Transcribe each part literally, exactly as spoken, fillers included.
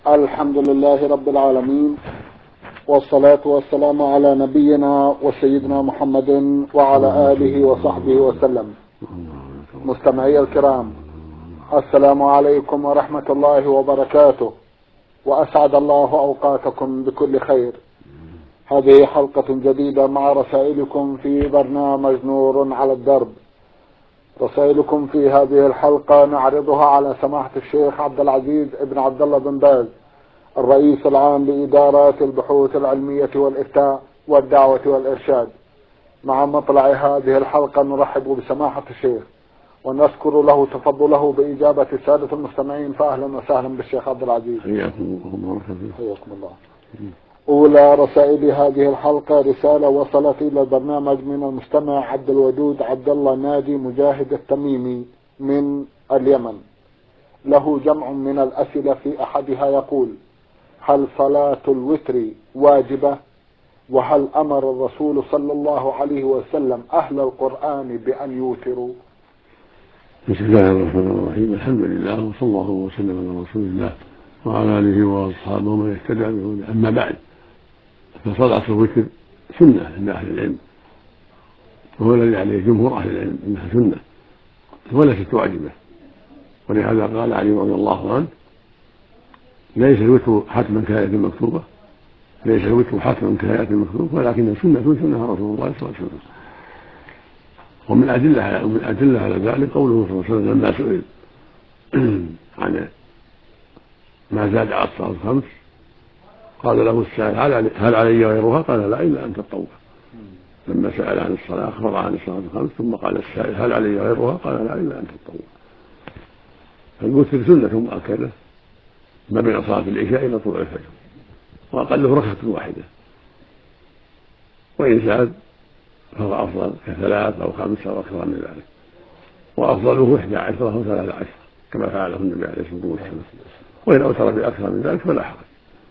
الحمد لله رب العالمين، والصلاة والسلام على نبينا وسيدنا محمد وعلى آله وصحبه وسلم. مستمعي الكرام، السلام عليكم ورحمة الله وبركاته، وأسعد الله أوقاتكم بكل خير. هذه حلقة جديدة مع رسائلكم في برنامج نور على الدرب. رسائلكم في هذه الحلقة نعرضها على سماحة الشيخ عبد العزيز ابن عبد الله بن باز، الرئيس العام لإدارات البحوث العلمية والإفتاء والدعوة والإرشاد. مع مطلع هذه الحلقة نرحب بسماحة الشيخ ونذكر له تفضله بإجابة السادة المستمعين، فأهلا وسهلا بالشيخ عبد العزيز. حياكم الله. حياكم الله. أولى رسائل هذه الحلقة رسالة وصلت إلى البرنامج من المستمع عبد الودود عبد الله ناجي مجاهد التميمي من اليمن. له جمع من الأسئلة، في أحدها يقول: هل صلاة الوتر واجبة؟ وهل أمر الرسول صلى الله عليه وسلم أهل القرآن بأن يوتروا؟ بسم الله الرحمن الرحيم. الحمد لله، وصلى الله وسلم على رسول الله وعلى آله وأصحابه ومن اهتدى بهداه. أما بعد، فصلاة الوتر سنة عند أهل العلم، وهو الذي عليه جمهور أهل العلم أنها سنة وليست واجبة. ولهذا قال علي رضي الله عنه: ليس الوتر حتما كآية مكتوبة، ليس الوتر حتما كآية مكتوبة، ولكن سنة سنها رسول الله صلى الله عليه وسلم. ومن أدلة ومن أدلة على ذلك قوله صلى الله عليه وسلم لما سئل عن ما زاد على الصلاة الخمس قال له السائل: هل علي غيرها؟ قال: لا، إلا أن تطوع. لما سأل عن الصلاة أخبر عن الصلاة الخمس، ثم قال السائل: هل علي غيرها؟ قال: لا، إلا أن تطوع. فالوتر سنة مؤكدة ما بين صلاة العشاء إلى طلوع الفجر، وأقله ركعة واحدة، وإن زاد فهو أفضل كثلاث أو خمس أو أكثر من ذلك، وأفضله إحدى عشرة أو ثلاثة عشر كما فعله النبي عليه الصلاة والسلام. وإن أوتر بأكثر من ذلك فلا حرج.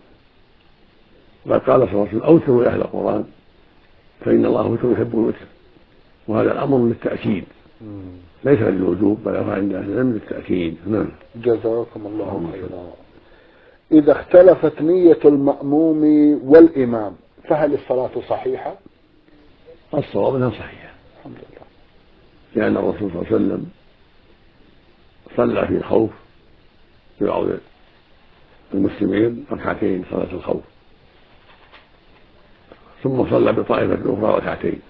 وقد قال صلى الله عليه وسلم: أوتروا يا أهل القرآن فإن الله وتر يحب الوتر. وهذا الأمر للتأكيد ليس للوجوب، بل هو عند أهل العلم للتأكيد. نعم. جزاكم الله خيرا. إذا اختلفت نية المأموم والإمام فهل الصلاة صحيحة؟ الصواب أنها صحيحة، الحمد لله، لأن الرسول صلى الله عليه وسلم صلى في الخوف في بعض المسلمين ركعتين صلاة الخوف، ثم صلى بطائفة أخرى ركعتين،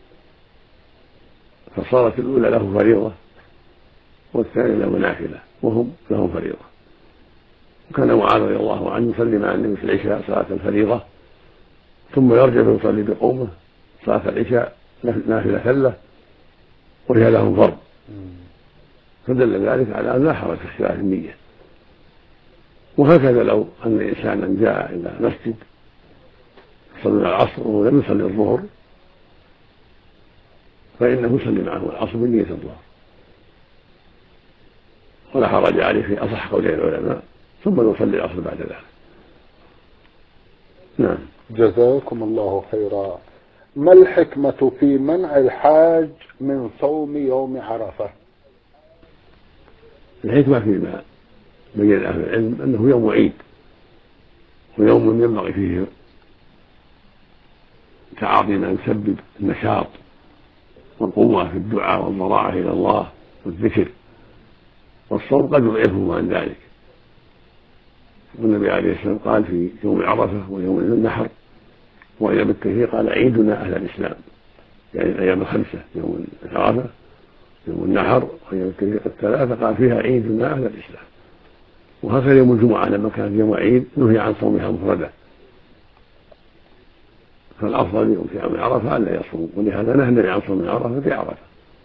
فصارت الأولى له فريضة والثانية له نافلة، وهم لهم فريضة. وكان معاذ رضي الله عنه يصلي مع النبي في العشاء صلاة الفريضة، ثم يرجع ويصلي بقومه صلاة العشاء نافلة له، وهي لهم فرض. فدل ذلك على أن لا حرج في اختلاف النية. وهكذا لو أن إنسانا جاء إلى مسجد صلى العصر وهو لم يصلي الظهر، فإنه يصلي معه العصر بنية الظهر، ولا حرج عليه في أصح قولي العلماء، ثم يصلي العصر بعد ذلك. نعم. جزاكم الله خيرا. ما الحكمة في منع الحاج من صوم يوم عرفة؟ الحكمة فيما بين أهل العلم أنه يوم عيد، ويوم ينبغي فيه تعاطي ما يسبب النشاط والقوة في الدعاء والضراعة إلى الله والذكر، والصوم قد يضعفه عن ذلك. والنبي عليه الصلاة والسلام قال في يوم عرفة ويوم النحر وأيام التشريق قال: عيدنا أهل الإسلام، يعني الأيام الخمسة، يوم عرفة يوم النحر وأيام التشريق الثلاثة قال فيها عيدنا أهل الإسلام. وهكذا يوم الجمعة لما كان يوم عيد نهي عن صومها مفردة، فالأفضل يوم في يوم عرفة أن لا يصوم، ولهذا نهى عن صوم عرفة في عرفة.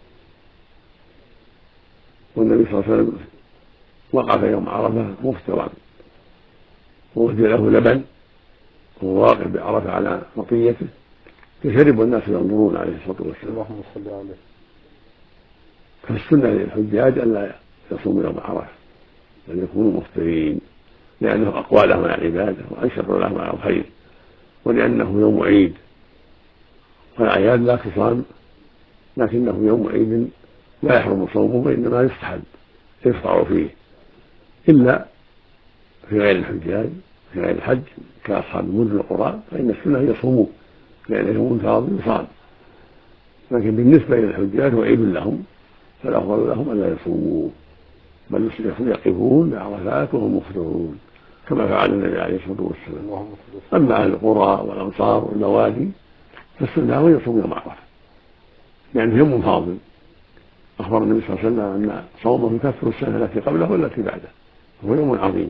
والنبي صلى الله عليه وسلم وقف يوم عرفة مفترا، ووجد له لبن وهو واقف بعرفة على مطيته، فشرب والناس ينظرون عليه الصلاة والسلام. اللهم صل عليه. فالسنة للحجاج أن لا يصوموا يوم عرفة، بل يكونوا مفطرين، لأنه أقوى لهم على العبادة وأنشط لهم على الخير، ولأنه يوم عيد. والأعياد لا تصام، لكنه يوم عيد لا يحرم صومه، وإنما يستحب يفطر فيه، إلا في غير الحجاج في غير الحج كأصحاب المدن القرى فإن السنة يصومون لأن يوم فاضل يصام، لكن بالنسبة إلى الحجاج وعيد لهم فالأفضل لهم أن لا يصوموا بل يقفون بعرفات وهم مفطرون كما فعل النبي عليه الصلاة والسلام. أما أهل القرى والأمصار والبوادي فالسنة هو يصوم يوم عرفة لأنه يوم فاضل، أخبر النبي صلى الله عليه وسلم أن صومه يكفر السنة التي قبله والتي بعده، هو يوم عظيم،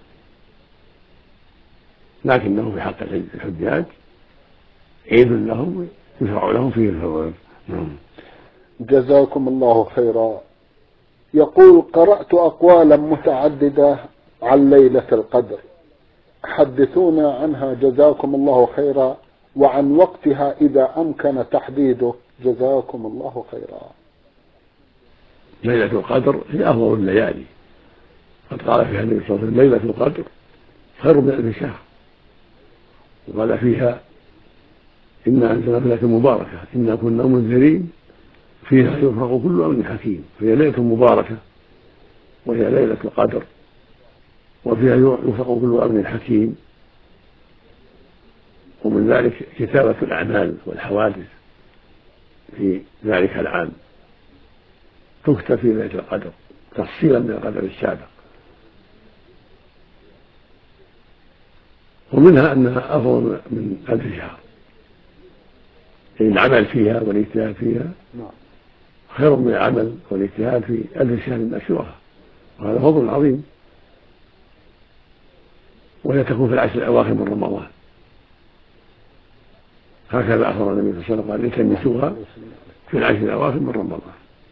لكنه في حق الحجاج عيد لهم يشرع لهم فيه الفوائد. جزاكم الله خيرا. يقول: قرأت أقوالا متعددة عن ليلة القدر، حدثونا عنها جزاكم الله خيرا، وعن وقتها إذا أمكن تحديده جزاكم الله خيرا. ليلة القدر هي أفضل الليالي، قد قال فيها النبي صلى الله عليه وسلم: ليلة القدر خير من ألف شهر، وقال فيها: إنا أنزلنا في ليلة مباركة إنا كنا منذرين فيها يفرق كل أمر حكيم، فهي ليلة مباركة وهي ليلة القدر، وفيها يفرق كل أمر حكيم، ومن ذلك كتابة الأعمال والحوادث في ذلك العام تكتب في ليلة القدر تفصيلا من القدر السابق، ومنها أنها أفضل من ألف شهر، يعني العمل فيها والاجتهاد فيها خير من العمل والاجتهاد في ألف شهر أشهرها، وهذا فضل عظيم. وهي تكون في العشر الأواخر من رمضان، هكذا أخبر النبي صلى الله عليه وسلم قال: التمسوها في العشر الأواخر من رمضان.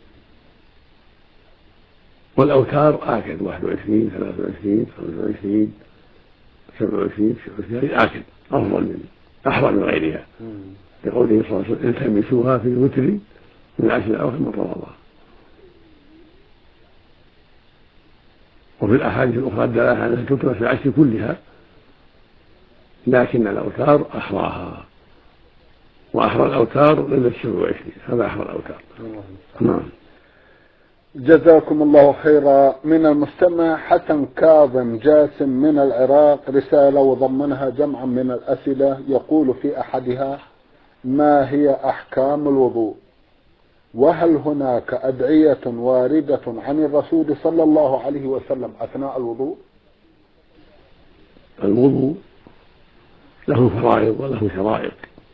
والأوتار آكد واحد وعشرين ثلاثة وعشرين خمسة وعشرين سبعة وعشرين تسعة وعشرين آكد أفضل من أحرى من غيرها، لقوله صلى الله عليه وسلم: التمسوها في الوتر من العشر الأواخر من رمضان. وفي الأحاديث الأخرى الدالة على أنها تكتب في العشر كلها، لكن الأوتار أحراها، وأحرى الأوتار ليلة السبع وعشرين، هذا أحرى الأوتار. نعم. جزاكم الله خيرا. من المستمع حسن كاظم جاسم من العراق رسالة وضمنها جمعا من الأسئلة، يقول في أحدها: ما هي أحكام الوضوء؟ وهل هناك أدعية واردة عن الرسول صلى الله عليه وسلم أثناء الوضوء؟ الوضوء له فرائض وله شرائط،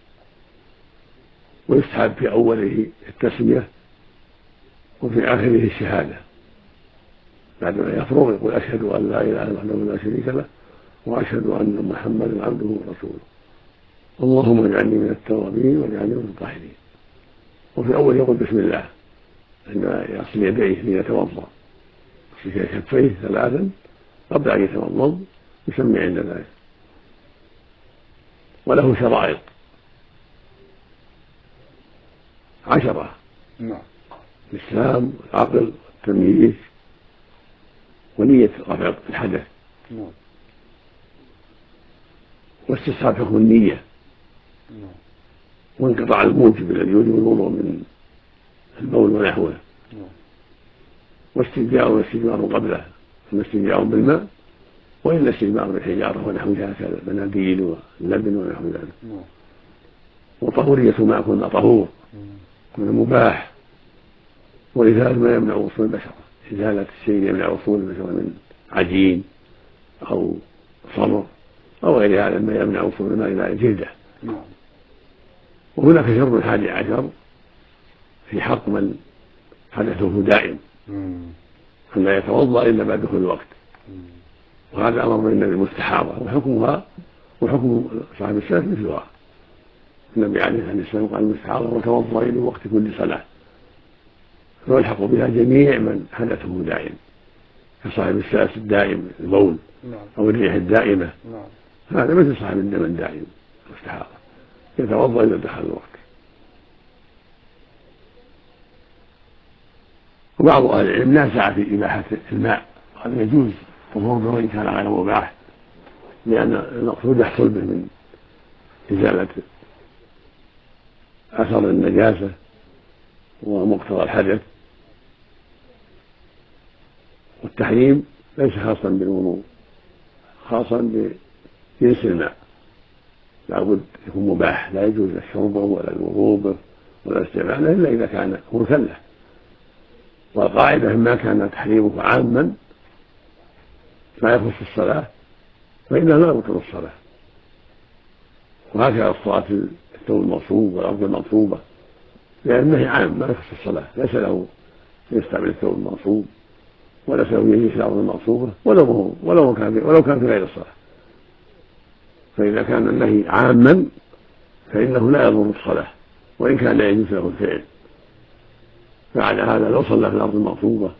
ويستحب في أوله التسمية وفي آخره الشهادة، بعد ما يفرغ يقول: أشهد أن لا إله إلا الله وحده لا شريك له وأشهد أن محمدا عبده ورسوله اللهم اجعلني من التوابين واجعلني من المطهرين. وفي أول يقول: بسم الله عندما يغسل يديه ليتوضأ، يغسل كفيه ثلاثا قبل أن يتوضأ يسمي عند ذلك. وله شرائط عشرة: نعم. الإسلام والعقل والتمييز ونية رفع الحدث، نعم. واستصحاب حكم النية، نعم. وانقطاع الموجب الذي يوجب الوضوء من البول ونحوه، نعم. واستنجاء واستجمار قبله، ثم استنجاء بالماء، وإلا استجمار بالحجارة ونحوها كالمناديل واللبن ونحو ذلك. نعم. وطهورية ما كنا طهور من المباح، وإزالة ما يمنع وصول البشرة، إزالة الشيء يمنع وصول البشرة من عجين أو صبر أو غير هذا ما يمنع وصول الماء إلى الجلدة. نعم. وهناك شرط الحادي عشر في حق من حدثه دائم أن لا يتوضأ إلا بعد دخول الوقت، وهذا أمر من النبي المستحاضة، وحكمها وحكم صاحب السلف مثلها. النبي عليه الصلاة والسلام قال: المستحاضة وتوضأ لوقت كل صلاة، ويلحق بها جميع من حدثه دائم كصاحب السلف الدائم البول أو الريح الدائمة، هذا مثل صاحب الدم الدائم المستحاضة يتوضأ إذا دخل الوقت. وبعض أهل العلم نازع في إباحة الماء، قال يجوز طهور به وإن كان غير مباح، لأن المقصود يحصل به من إزالة أثر النجاسة ومقتضى الحدث، والتحريم ليس خاصا بالوضوء، خاصا بجنس الماء لابد يكون مباح، لا يجوز شربه ولا الوضوء به ولا استعماله إلا إذا كان مكلف. والقاعدة ما كان تحريمه عاما ما يخص الصلاة فإنه لا يبطل الصلاة. وهكذا الصلاة الثوب المغصوب والأرض المغصوبة، لأنه عام ما يخص الصلاة، ليس له يستعمل الثوب المغصوب ولا له يجلس الأرض المغصوبة ولو ولو كان ولو كان في غير الصلاة. فإذا كان النهي عاما فإنه لا يضر الصلاة وإن كان لا يجوز له الفعل. فعلى هذا لو صلى في الأرض المغصوبة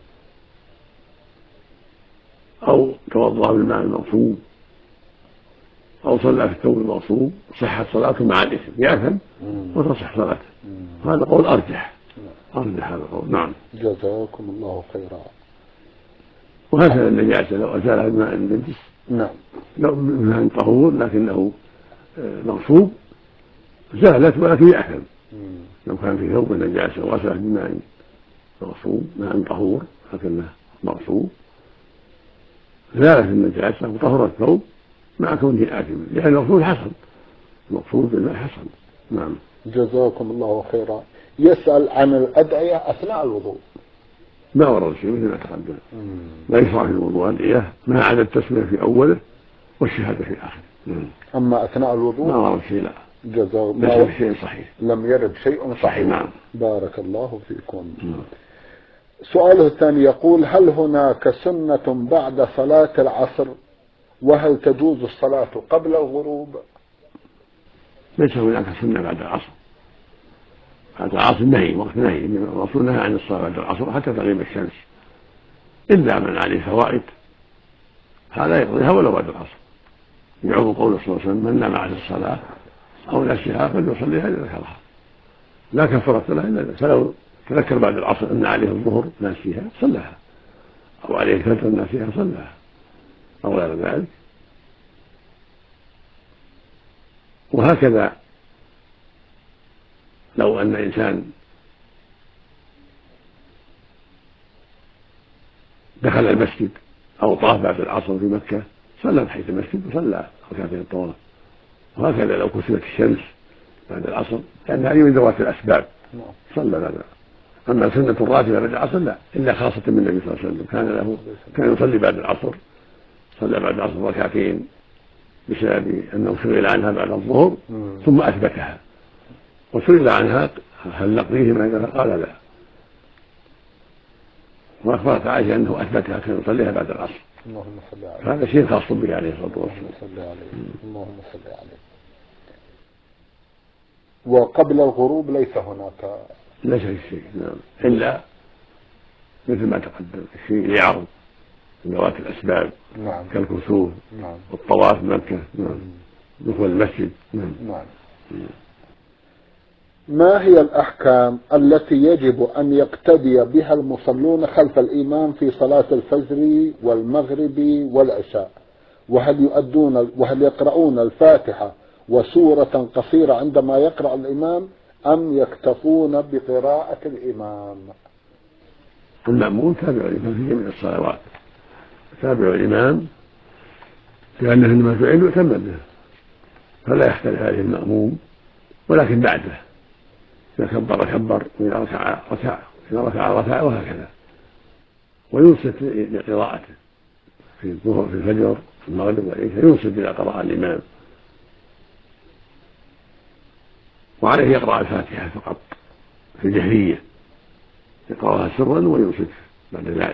أو توضأ بالماء المغصوب أو صلى في الثوب المغصوب صحت صلاته مع الإثم يأثم وتصح صلاته. هذا قول أرجح أرجح هذا القول. نعم. جزاكم الله خيرا. وهكذا النجاسة لو أزالها بماء النجس نعم لو بماء طهور لكنه مغصوب زالت ولكن يأثم. لو كان في ثوب النجاسة وغسله بماء مغصوب ماء طهور لكنه مغصوب زالت النجاسة وطهر الثوب مع كونه آثما لأن المقصود حصل المقصود بالماء حصل. نعم. جزاكم الله خيرا. يسأل عن الأدعية أثناء الوضوء. ما ورد شيء مثل ما تقدم. لا يشرع في الوضوء أدعية ما عدا التسمية في أوله والشهادة في آخره. أما أثناء الوضوء ما ورد شيء. لا جزاكم الله ليس شيء صحيح. لم يرد شيء صحيح. نعم. بارك الله فيكم. نعم. سؤاله الثاني يقول: هل هناك سنة بعد صلاة العصر؟ وهل تجوز الصلاة قبل الغروب؟ ليس هناك سنة بعد العصر. بعد العصر نهي وقت نهي الرسول نهى عن الصلاة بعد العصر حتى تغيب الشمس إلا من عليه فوائد هذا يقضيها ولو بعد العصر. يعظم قول صلى الله عليه وسلم: من نام عن الصلاة أو نسيها فليصليها إذا ذكرها لا كفارة له إلا ذلك. فلو تذكر بعد العصر أن عليه الظهر ناسيها صلىها أو عليه الفجر ناسيها صلىها أو غير ذلك. وهكذا لو أن إنسان دخل المسجد أو طاف بعد العصر في مكة صلى تحية المسجد وصلى ركعتين الطواف. وهكذا لو كسرت الشمس بعد العصر لأن هذه من ذوات الأسباب صلى بعد. أما سنة الراتبة بعد العصر لا إلا خاصة من النبي صلى الله عليه وسلم كان له كان يصلي بعد العصر صلى بعد العصر ركعتين بسبب أنه سئل عنها بعد الظهر ثم أثبتها وسئل عنها هل نقضيهما إذا قال لا وأخبرت عائشة أنه أثبتها كان يصليها بعد العصر. اللهم صل عليه. هذا شيء خاص به عليه الصلاة والسلام. اللهم صل عليه. اللهم صل عليه. وقبل الغروب ليس هناك ليس شيء. نعم. إلا مثل ما تقدم الشيء يعرض ذوات الأسباب. نعم. كالكسوف. نعم. والطواف بمكة. نعم. دخول المسجد. نعم. نعم. ما هي الأحكام التي يجب أن يقتدي بها المصلون خلف الإمام في صلاة الفجر والمغرب والعشاء؟ وهل يؤدون وهل يقرؤون الفاتحة وسورة قصيرة عندما يقرأ الإمام أم يكتفون بقراءة الإمام؟ المأمون تابع الإمام في جميع الصلوات تابع الإمام لأنه إنما فعل يؤتم به فلا يختلف عليه المأموم ولكن بعده إذا كبر كبر وإذا ركع ركع إذا ركع ركع وهكذا. وينصت لقراءته في الظهر في الفجر في المغرب والعشاء ينصت إذا قرأ الإمام وعليه يقرأ الفاتحة فقط في الجهرية يقرأها سرا وينصت بعد ذلك.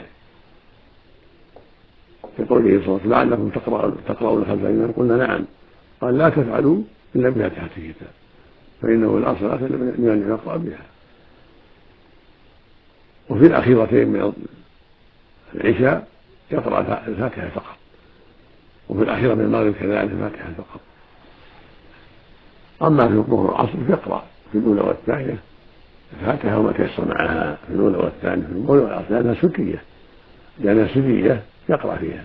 في قوله صلى الله عليه وسلم: لعلكم تقرؤون خلف الإمام قلنا نعم قال: لا تفعلوا إلا بفاتحة الكتاب فإنه لا صلاة لمن لم يقرأ بها. وفي الأخيرتين من العشاء يقرأ الفاتحة فقط وفي الأخيرة من المغرب كذلك الفاتحة فقط. أما في الظهر والعصر يقرأ في الأولى والثانية الفاتحة وما تيسر معها في الأولى والثانية في الأولى والعصر لأنها سكية لأنها سرية يقرأ فيها.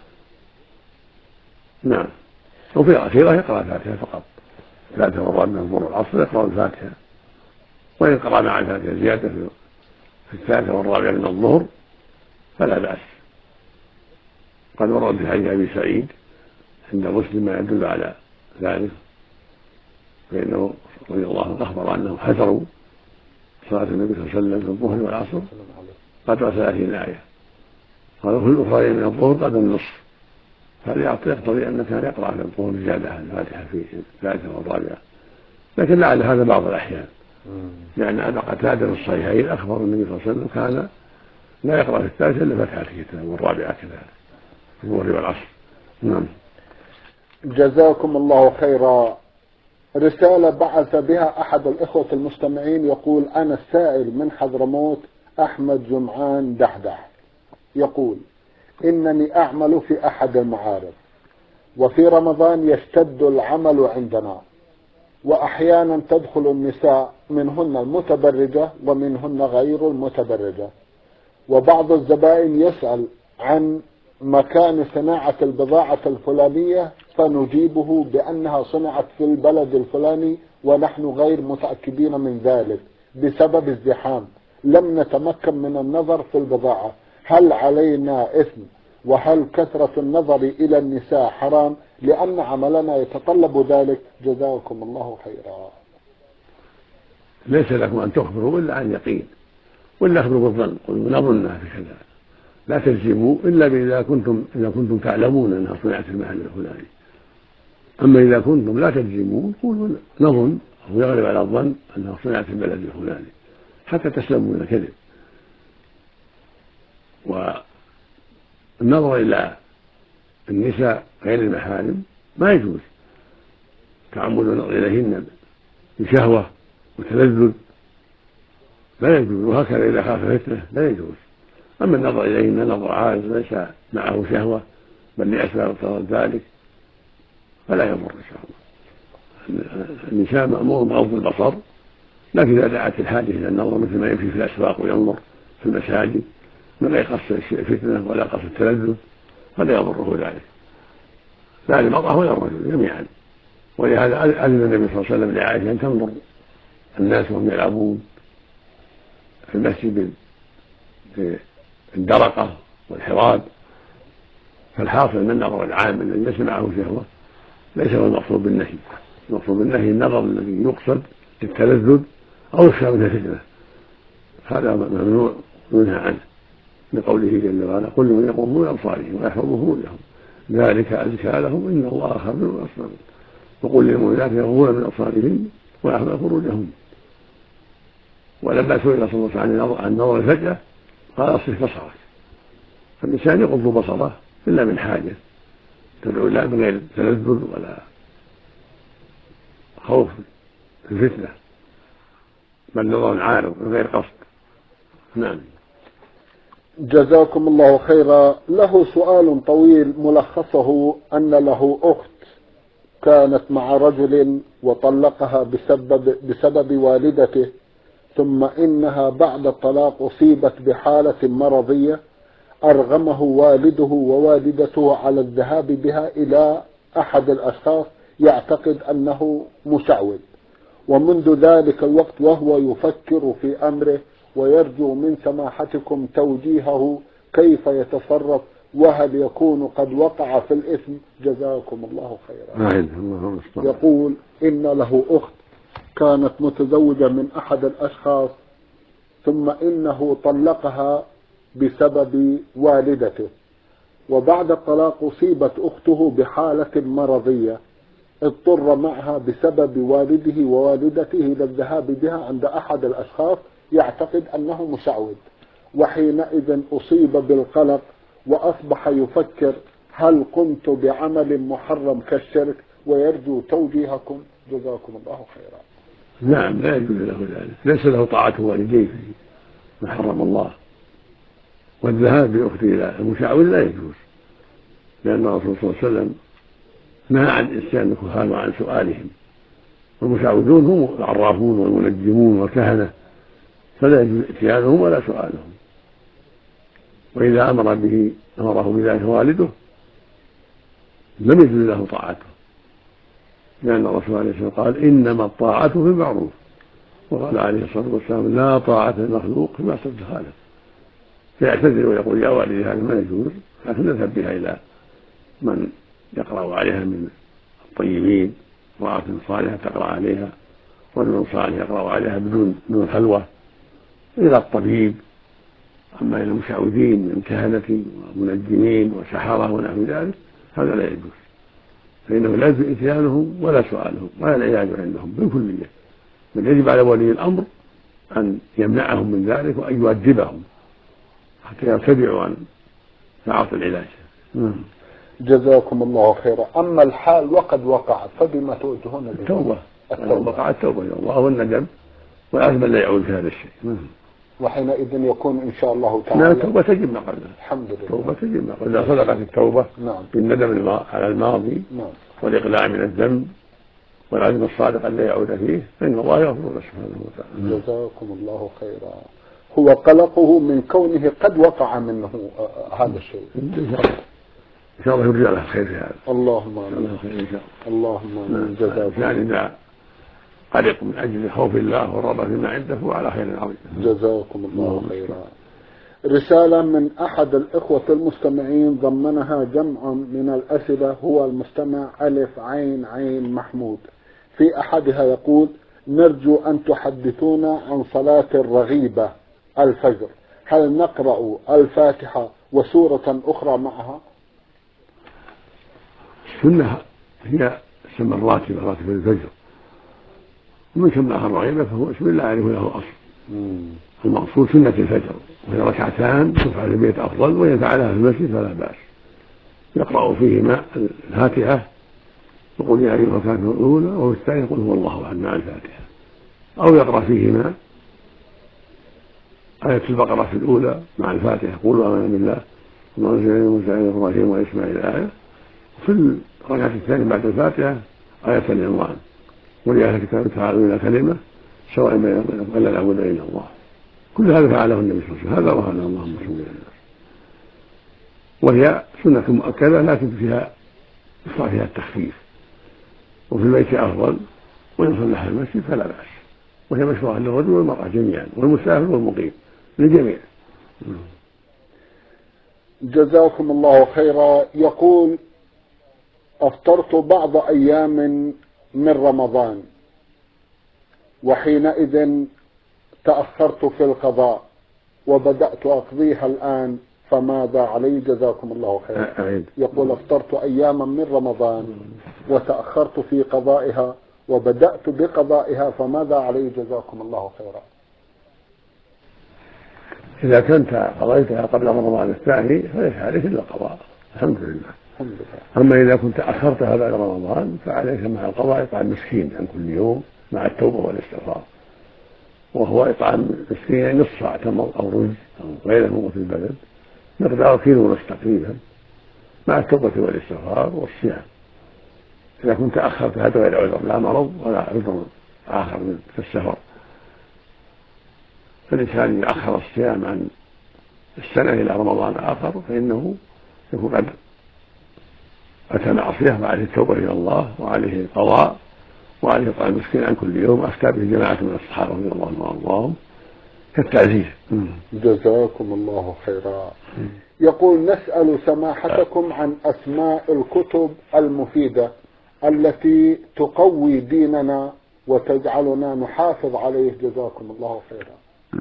نعم. وفي الأخيرة يقرأ الفاتحة فقط ثلاثة مرات من الظهر والعصر يقرأ الفاتحة وإن قرأ مع الفاتحة زيادة في الثالثة والرابعة من الظهر فلا بأس. قد ورد في حديث أبي سعيد عند مسلم ما يدل على ذلك، فإنه رضي الله عنه أخبر أنهم حذروا صلاة النبي صلى الله عليه وسلم في الظهر والعصر قدر ثلاثين آية، قالوا في الأخرى من الظهر قدر النصف، هذا يقتضي أن كان يقرأ في الظهر زيادة الفاتحة في الثالثة والرابعة، لكن لعل هذا بعض الأحيان، لأن أبا قتادة في الصحيحين أخبر النبي صلى الله عليه وسلم كان لا يقرأ في الثالثة إلا فتحة الكتاب والرابعة كذلك في الظهر والعصر. نعم. جزاكم الله خيرا. رسالة بعث بها أحد الإخوة المستمعين يقول: أنا السائل من حضرموت أحمد جمعان دحدح، يقول: إنني أعمل في أحد المعارض، وفي رمضان يشتد العمل عندنا، وأحيانا تدخل النساء منهن المتبرجة ومنهن غير المتبرجة، وبعض الزبائن يسأل عن مكان صناعة البضاعة الفلانية فنجيبه بأنها صنعت في البلد الفلاني ونحن غير متأكدين من ذلك بسبب الزحام، لم نتمكن من النظر في البضاعة، هل علينا إثم؟ وهل كثرة النظر إلى النساء حرام لأن عملنا يتطلب ذلك؟ جزاكم الله خيرا. ليس لكم أن تخبروا إلا عن يقين، ولا أخبروا بالظن، قلوا نظنها في كذا، لا تجزموا إلا إذا كنتم إذا كنتم تعلمون أنها صنعت في المحل الفلاني. أما إذا كنتم لا تجزمون قولوا نظن أو يغلب على الظن أنها صنعت في البلد الفلاني حتى تسلموا من الكذب. والنظر إلى النساء غير المحارم ما يجوز، تعمد النظر إليهن بشهوة وتلذذ لا يجوز، وهكذا إذا خاف فتنة لا يجوز. أما النظر إليهن نظر عارض ليس معه شهوة بل لأسباب اقتضت ذلك فلا يضر إن شاء الله. النساء مأمور بغض البصر، لكن إذا دعت الحاجة إلى النظر مثل ما يمشي في الأسواق وينظر في المساجد من غير قصد الفتنة ولا قصد التلذذ فلا يضره ذلك، لا للمرأة ولا الرجل جميعا. ولهذا أذن النبي صلى الله عليه وسلم لعائشة أن تنظر الناس وهم يلعبون في المسجد في الدرقة والحراب. فالحاصل من النظر العام الذي ليس معه شهوة ليس هو المقصود بالنهي، المقصود بالنهي النظر الذي يقصد للتلذذ أو يخشى منه فتنة، هذا ممنوع ينهى عنه لقوله جل وعلا: قل من يغضوا من أبصارهم ويحفظوا فروجهم ذلك أزكى لهم إن الله خبير بصير، وقل للمؤمنات يغضون من أبصارهن ويحفظن فروجهن. ولما سئل صلى الله عليه وسلم عن النظر الفجأة قال: اصرف بصرك. فالإنسان يغض بصره إلا من حاجة تدعو لا من غير تلذذ ولا خوف الفتنة بل نظر عارض من غير قصد. نعم. جزاكم الله خيرا. له سؤال طويل ملخصه أن له أخت كانت مع رجل وطلقها بسبب, بسبب والدته، ثم إنها بعد الطلاق أصيبت بحالة مرضية أرغمه والده ووالدته على الذهاب بها إلى أحد الأشخاص يعتقد أنه مشعوذ، ومنذ ذلك الوقت وهو يفكر في أمره ويرجو من سماحتكم توجيهه كيف يتصرف وهل يكون قد وقع في الإثم؟ جزاكم الله خيرا. يقول إن له أخت كانت متزوجة من أحد الأشخاص ثم إنه طلقها بسبب والدته، وبعد الطلاق أصيبت أخته بحالة مرضية اضطر معها بسبب والده ووالدته للذهاب بها عند أحد الأشخاص يعتقد أنه مشعوذ، وحينئذ أصيب بالقلق وأصبح يفكر هل قمت بعمل محرم كالشرك، ويرجو توجيهكم جزاكم الله خيرا. نعم لا يجوز له ذلك، ليس له طاعة والديه ما حرم الله، والذهاب بأخته إلى المشعوذ لا يجوز، لأن الرسول صلى الله عليه وسلم نهى عن إتيان الكهان وعن سؤالهم، والمشعوذون هم العرافون والمنجمون والكهنة فلا يجوز اتيانهم ولا سؤالهم. وإذا أمر به أمره بذلك والده لم يجوز له طاعته، لأن الرسول عليه الصلاة والسلام قال: إنما الطاعة في المعروف، وقال عليه الصلاة والسلام: لا طاعة المخلوق في معصية الخالق. فيعتذر ويقول: يا والدي هذا ما يجوز، لكن نذهب بها إلى من يقرأ عليها من الطيبين، امرأة صالحة تقرأ عليها، رجل صالح يقرأ عليها بدون بدون خلوة، إلى الطبيب. أما إلى المشعوذين من كهنة ومنجمين وسحرة ونحو ذلك هذا لا يجوز، فإنه لا يجوز إتيانهم ولا سؤالهم ولا العلاج عندهم بالكلية، بل يجب على ولي الأمر أن يمنعهم من ذلك وأن يؤدبهم حتى يرتدعوا عن تعاطي العلاج. جزاكم الله خيرا. أما الحال وقد وقعت فبما توجهون؟ التوبة. التوبة وقعت التوبة إلى الله والندم والعزم لا يعود في هذا الشيء، وحينئذ يكون إن شاء الله تعالى التوبة تجب ما قبلها. الحمد لله. التوبة تجب ما قبلها. إذا صدقت التوبة نعم. بالندم على الماضي نعم. والإقلاع من الذنب والعزم الصادق أن لا يعود فيه فإن الله يغفر له سبحانه وتعالى. جزاكم الله خيرا. هو قلقه من كونه قد وقع منه هذا الشيء. إن شاء الله يرجع له الخير في هذا. اللهم آمين. اللهم آمين. جزاكم. يعني إذا قلق من أجل خوف الله والرغبة فيما عنده وعلى خير عظيم. جزاكم الله خيرا. رسالة من أحد الإخوة المستمعين ضمنها جمع من الأسئلة، هو المستمع ألف عين عين محمود. في أحدها يقول: نرجو أن تحدثونا عن صلاة الرغيبة الفجر، هل نقرأ الفاتحة وسورة أخرى معها؟ السنة هي سمى الراتبة راتب الفجر، ومن سماها الرغيبة فهو اسم لا يعرف له أصل. المقصود سنة الفجر وهي ركعتان تفعل في البيت أفضل، وإن فعلها في المسجد فلا بأس. يقرأ فيهما الفاتحة يقول يا أيها الكافرون الأولى، وفي الثانية يقول هو الله أحد مع الفاتحة، أو يقرأ فيهما آية البقرة في الأولى مع الفاتحة قولوا آمنا بالله وما أنزل إلينا موسى وإبراهيم وإسماعيل الآية، وفي الركعة الثانية بعد الفاتحة آية العنوان قل يا أهل الكتاب تعالوا إلى كلمة سواء بيننا وبينكم ألا نعبد إلا الله. كل هذا فعله النبي صلى الله عليه وسلم، هذا وهذا اللهم صل على الناس، وهي سنة مؤكدة لكن فيها يشرع فيها التخفيف، وفي البيت أفضل، وإن صلح المسجد فلا بأس، وهي مشروعة للرجل والمرأة جميعا والمسافر والمقيم للجميع. جزاكم الله خيرا. يقول: أفطرت بعض أيام من رمضان وحينئذ تأخرت في القضاء وبدأت أقضيها الآن، فماذا علي؟ جزاكم الله خيرا. يقول: أفطرت أياما من رمضان وتأخرت في قضائها وبدأت بقضائها، فماذا علي؟ جزاكم الله خيرا. إذا كنت قضيتها قبل رمضان الثاني فليس عليك إلا القضاء الحمد لله. الحمد لله. أما إذا كنت أخرتها بعد رمضان فعليك مع القضاء إطعام مسكين عن كل يوم مع التوبة والاستغفار، وهو إطعام مسكين نصف ساعة تمر أو رز أو غيره من قوت البلد مقدار كيلو ونصف تقريبا مع التوبة والاستغفار والصيام. إذا كنت أخرت هذا غير عذر، لا مرض ولا عذر آخر من السفر، فالإنسان إذا أخر الصيام عن السنة إلى رمضان آخر فإنه يكون قد أتى معصية، وعليه التوبة إلى الله وعليه القضاء وعليه إطعام المسكين عن كل يوم، أفتى به جماعة من الصحابة رضي الله عنهم كالتعزيز. جزاكم الله خيرا. يقول: نسأل سماحتكم عن أسماء الكتب المفيدة التي تقوي ديننا وتجعلنا نحافظ عليه، جزاكم الله خيرا.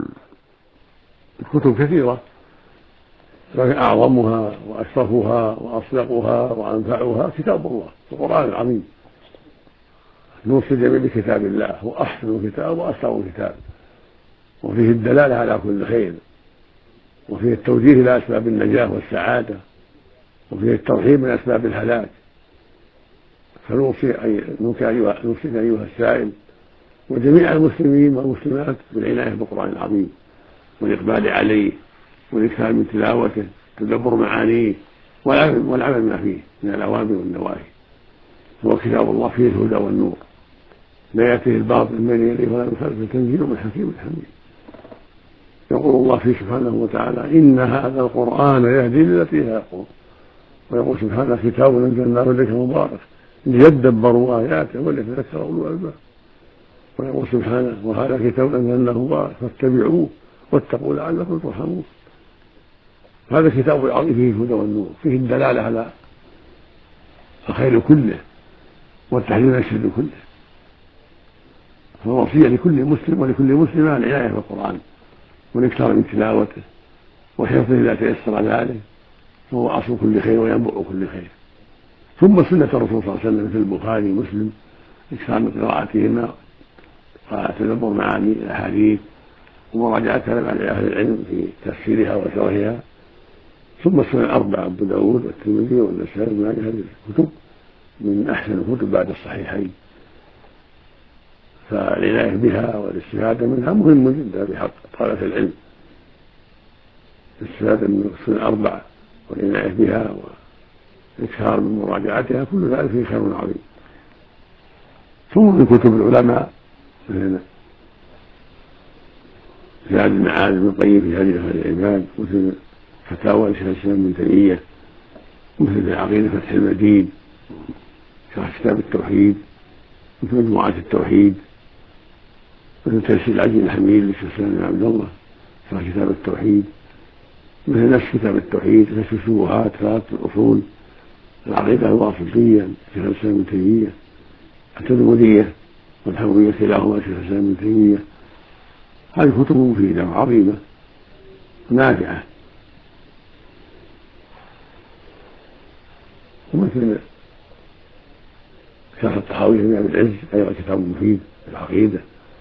الكتب كثيرة، لكن أعظمها وأشرفها وأصدقها وأنفعها كتاب الله القرآن العظيم. نوصي الجميع بكتاب الله، هو أحسن كتاب وأسرع كتاب، وفيه الدلالة على كل خير، وفيه التوجيه إلى أسباب النجاة والسعادة، وفيه الترهيب من أسباب الهلاك. فنوصي أيها أيها السائل وجميع المسلمين والمسلمات بالعناية بالقرآن العظيم والإقبال عليه والإكثار من تلاوته تدبر معانيه والعمل ما فيه من الأوامر والنواهي. هو كتاب الله فيه الهدى والنور، لا يأتيه الباطل من بين يديه ولا من خلفه، تنزيل من حكيم حميد. يقول الله فيه سبحانه وتعالى: إن هذا القرآن يهدي للتي هي أقوم. ويقول سبحانه: كتاب أنزلناه إليك مبارك ليدبروا آياته وليتذكر أولو الألباب. ويقول سبحانه: وهذا كتاب أنزلناه مبارك فاتبعوه واتقوا لعلكم ترحمون. هذا كتاب العظيم فيه الهدى والنور، فيه الدلالة على الخير كله والتحذير من الشر كله. فالوصية لكل مسلم ولكل مسلمة العناية بالقرآن والإكثار من تلاوته وحفظه إذا تيسر ذلك، فهو أصل كل خير وينبع كل خير. ثم سنة الرسول صلى الله عليه وسلم مثل البخاري ومسلم إكثار من قراءتهما وتدبر معاني الأحاديث ومراجعة كلام أهل العلم في تفسيرها وشرحها. ثم السنن الأربعة أبو داود والترمذي والنسائي وابن ماجه، هذه الكتب من أحسن الكتب بعد الصحيحين، فالعناية بها والاستفادة منها مهم جدا بحق طلبة العلم. الاستفادة من السنن الأربعة والعناية بها والإكثار من مراجعتها كل ذلك فيه خير عظيم. ثم من كتب العلماء مثل زاد المعاد بن القيم في هدي خير العباد، مثل فتاوى لشيخ الإسلام ابن تيمية، مثل عقيدة فتح المجيد، شرح كتاب التوحيد، مثل مجموعات التوحيد، مثل تيسير العزيز الحميد لشيخ الإسلام بن عبد الله شرح كتاب التوحيد، مثل نفس كتاب التوحيد، كشف الشبهات، كتاب الأصول، العقيدة الواسطية لشيخ الإسلام ابن تيمية، التدمرية والحوية كلاهما شيخ الإسلام ابن تيمية. هذه كتب مفيدة وعظيمة نافعة. ومثل شرح الطحاوي بن أبي العز أيضا كتاب مفيد في العقيدة.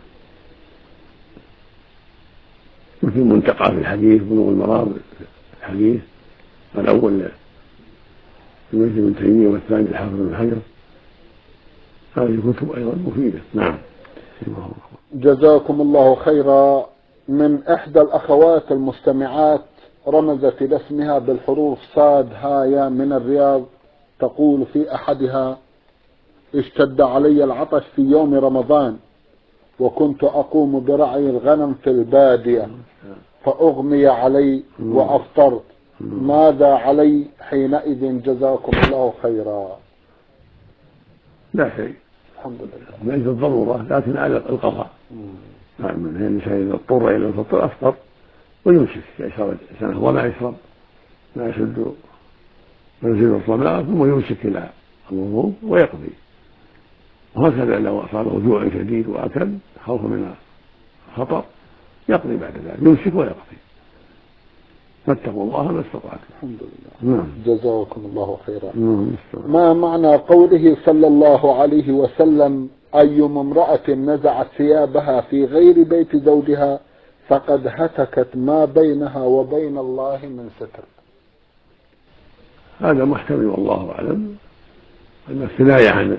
مثل منتقى في الحديث، بلوغ المرام في الحديث الأول لابن ابن تيمية والثاني الحافظ بن حجر، هذه كتب أيضا مفيدة. نعم. جزاكم الله خيرا. من إحدى الأخوات المستمعات رمزت إلى اسمها بالحروف صاد هايا من الرياض، تقول في أحدها: اشتد علي العطش في يوم رمضان وكنت أقوم برعي الغنم في البادية فأغمي علي وأفطرت، ماذا علي حينئذ؟ جزاكم الله خيرا. لا شيء، الحمد لله، ليس الضرورة، لكن على القضاء. نعم، من هي الإنسان إذا اضطر إلى الفطر أفطر ويمسك يشرب سنة وما يشرب، ما يشد ويزيد الصلاة ثم يمسك إلى الوضوء ويقضي. وهكذا لو أصابه جوع شديد وأكل خوفا من الخطر يقضي بعد ذلك، يمسك ويقضي. فاتقوا الله ما استطعتم. الحمد لله. نعم. جزاكم الله خيرا. نعم. ما معنى قوله صلى الله عليه وسلم: أيما امرأة نزعت ثيابها في غير بيت زوجها فقد هتكت ما بينها وبين الله من ستر؟ هذا محتمل والله أعلم أن الكناية عن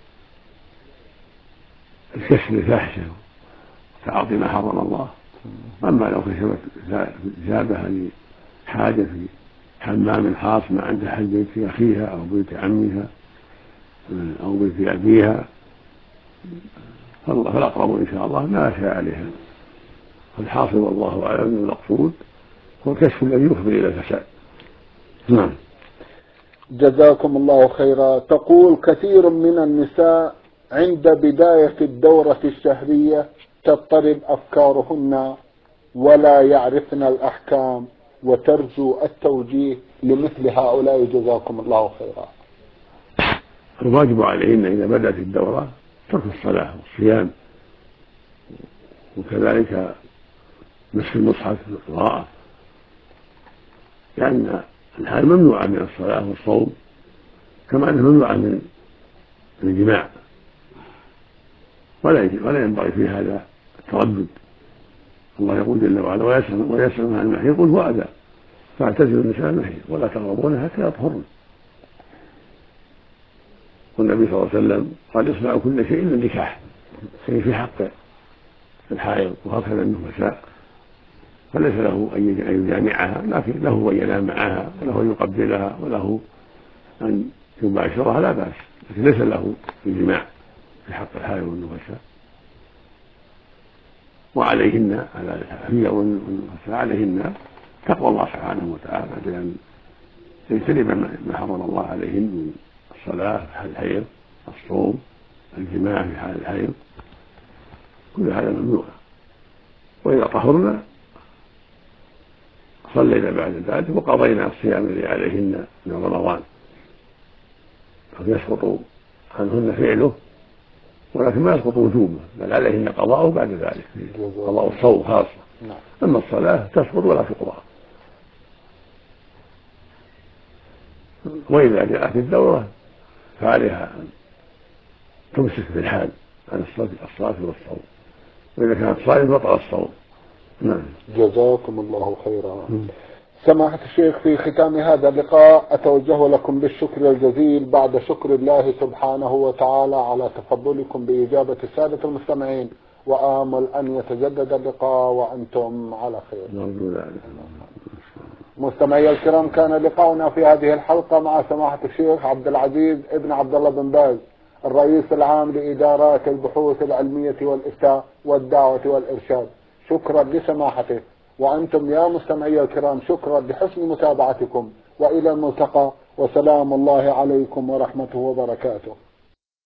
الكشف الفاحشة وتعاطي ما حرم الله. أما لو كشفت ثيابها لحاجة في حمام خاص ما عند أحد بيت أخيها أو بيت عمها أو بيت أبيها فالأقرب إن شاء الله ما شاء عليها. فالحاصل والله أعلم أن المقصود هو الكشف الذي يفضي إلى الفساد. نعم. جزاكم الله خيرا. تقول: كثير من النساء عند بداية الدورة الشهرية تضطرب أفكارهن ولا يعرفن الأحكام وترجو التوجيه لمثل هؤلاء، جزاكم الله خيرا. الواجب عليهن إذا بدأت الدورة ترك الصلاة والصيام، وكذلك مسح المصحف والقراءة، لأن الحال ممنوعة من الصلاة والصوم كما أنها ممنوعة من الجماع، ولا ولا ينبغي في هذا التردد. الله يقول جل وعلا: ويسألون عن المحيض قل هو أذى فاعتزلوا النساء المحيض ولا تقربوهن حتى يطهرن. والنبي صلى الله عليه وسلم قال: اصنعوا كل شيء الا النكاح، شيء في حق الحائض وهكذا النفساء، فليس له ان يجامعها، لكن له ان ينام معها وله ان يقبلها وله ان يباشرها لا باس، لكن ليس له الجماع في حق الحائض والنفساء. وعليهن على هي والنفساء عليهن تقوى الله سبحانه وتعالى بأن يجتنب ما حرم الله عليهن من الصلاة في حال الحيض، الصوم، الجماع في حال الحيض، كل هذا ممنوع. وإذا طهرنا صلينا بعد ذلك وقضينا الصيام الذي عليهن من رمضان. قد يسقط عنهن فعله ولكن ما يسقط وجوبه، بل عليهن قضاءه بعد ذلك، قضاء الصوم خاصة. أما الصلاة تسقط ولا تقضى. وإذا جاءت الدورة فعليها أن تمسك في الحال عن الصلاة والصوم، وإذا كانت صائمة بطل الصوم. نعم. جزاكم الله خيرا. سماحة الشيخ، في ختام هذا اللقاء أتوجه لكم بالشكر الجزيل بعد شكر الله سبحانه وتعالى على تفضلكم بإجابة السادة المستمعين، وآمل أن يتجدد اللقاء وأنتم على خير. مستمعي الكرام، كان لقاؤنا في هذه الحلقة مع سماحة الشيخ عبد العزيز ابن عبد الله بن باز، الرئيس العام لإدارات البحوث العلمية والإفتاء والدعوة والإرشاد. شكرا لسماحته، وأنتم يا مستمعي الكرام شكرا لحسن متابعتكم، وإلى الملتقى، وسلام الله عليكم ورحمته وبركاته.